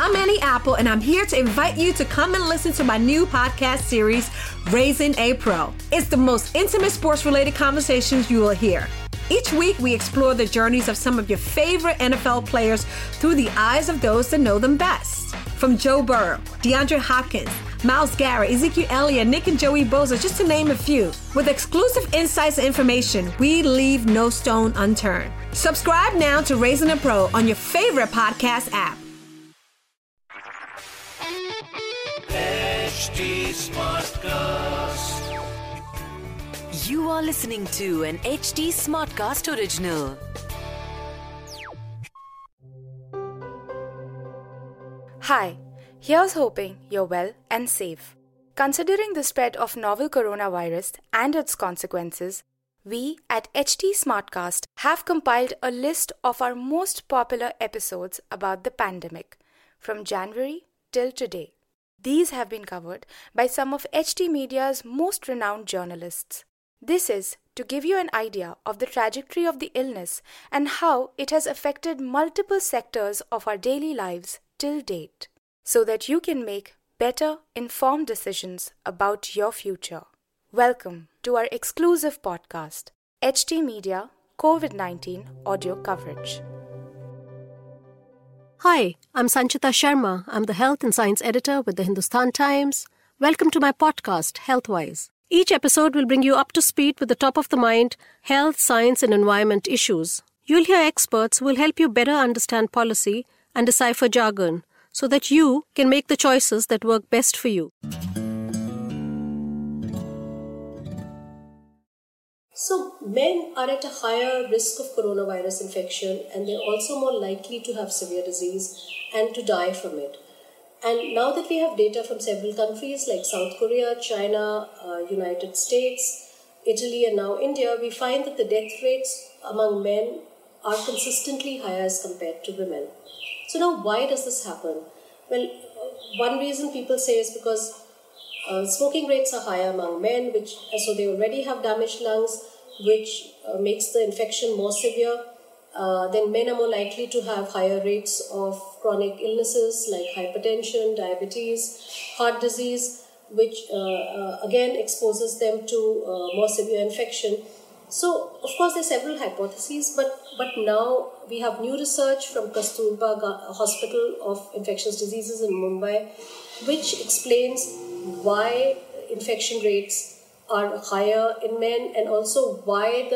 I'm Annie Apple, and I'm here to invite you to come and listen to my new podcast series, Raising a Pro. It's the most intimate sports-related conversations you will hear. Each week, we explore the journeys of some of your favorite NFL players through the eyes of those that know them best. From Joe Burrow, DeAndre Hopkins, Myles Garrett, Ezekiel Elliott, Nick and Joey Bosa, just to name a few. With exclusive insights and information, we leave no stone unturned. Subscribe now to Raising a Pro on your favorite podcast app. HT Smartcast. You are listening to an HT Smartcast original. Hi, here's hoping you're well and safe. Considering the spread of novel coronavirus and its consequences, we at HT Smartcast have compiled a list of our most popular episodes about the pandemic from January till today. These have been covered by some of HT Media's most renowned journalists. This is to give you an idea of the trajectory of the illness and how it has affected multiple sectors of our daily lives till date, so that you can make better, informed decisions about your future. Welcome to our exclusive podcast, HT Media COVID-19 Audio Coverage. Hi, I'm Sanchita Sharma. I'm the Health and Science Editor with the Hindustan Times. Welcome to my podcast, Healthwise. Each episode will bring you up to speed with the top-of-the-mind health, science, and environment issues. You'll hear experts who will help you better understand policy and decipher jargon so that you can make the choices that work best for you. So, men are at a higher risk of coronavirus infection, and they're also more likely to have severe disease and to die from it. And now that we have data from several countries like South Korea, China, United States, Italy, and now India, we find that the death rates among men are consistently higher as compared to women. So now, why does this happen? Well, one reason people say is because smoking rates are higher among men, so they already have damaged lungs, which makes the infection more severe. Then men are more likely to have higher rates of chronic illnesses like hypertension, diabetes, heart disease, which again exposes them to more severe infection. So, of course, there are several hypotheses, but now we have new research from Kasturba Hospital of Infectious Diseases in Mumbai, which explains why infection rates are higher in men, and also why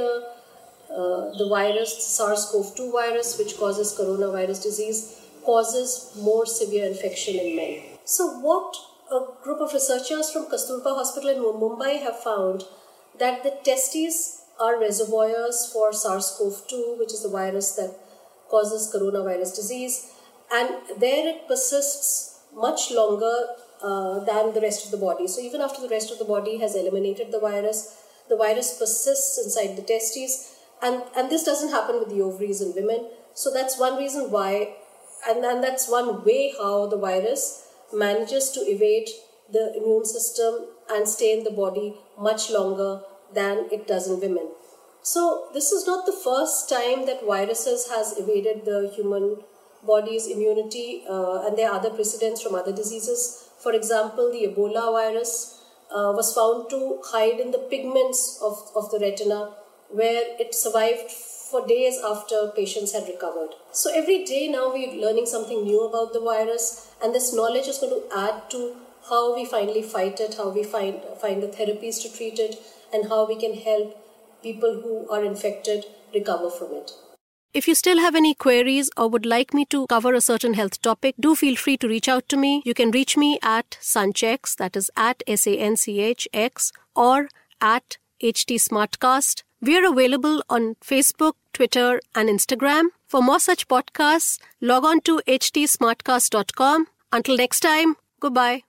the virus, SARS-CoV-2 virus, which causes coronavirus disease, causes more severe infection in men. So what a group of researchers from Kasturba Hospital in Mumbai have found that the testes are reservoirs for SARS-CoV-2, which is the virus that causes coronavirus disease, and there it persists much longer than the rest of the body. So even after the rest of the body has eliminated the virus persists inside the testes, and this doesn't happen with the ovaries in women. So that's one reason why, and that's one way how the virus manages to evade the immune system and stay in the body much longer than it does in women. So this is not the first time that viruses has evaded the human body's immunity, and there are other precedents from other diseases. For example, the Ebola virus was found to hide in the pigments of the retina, where it survived for days after patients had recovered. So every day now we're learning something new about the virus, and this knowledge is going to add to how we finally fight it, how we find the therapies to treat it, and how we can help people who are infected recover from it. If you still have any queries or would like me to cover a certain health topic, do feel free to reach out to me. You can reach me at Sanchx, that is at SANCHX, or at HT Smartcast. We are available on Facebook, Twitter, and Instagram. For more such podcasts, log on to htsmartcast.com. Until next time, goodbye.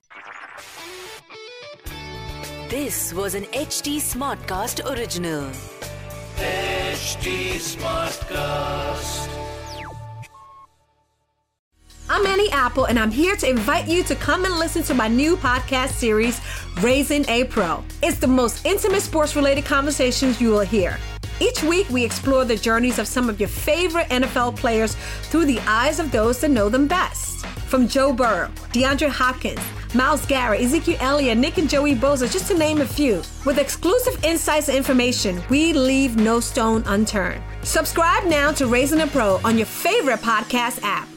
This was an HT Smartcast original. HT Smartcast. I'm Annie Apple, and I'm here to invite you to come and listen to my new podcast series, Raising a Pro. It's the most intimate sports-related conversations you will hear. Each week, we explore the journeys of some of your favorite NFL players through the eyes of those that know them best. From Joe Burrow, DeAndre Hopkins, Myles Garrett, Ezekiel Elliott, Nick and Joey Bosa, just to name a few. With exclusive insights and information, we leave no stone unturned. Subscribe now to Raising a Pro on your favorite podcast app.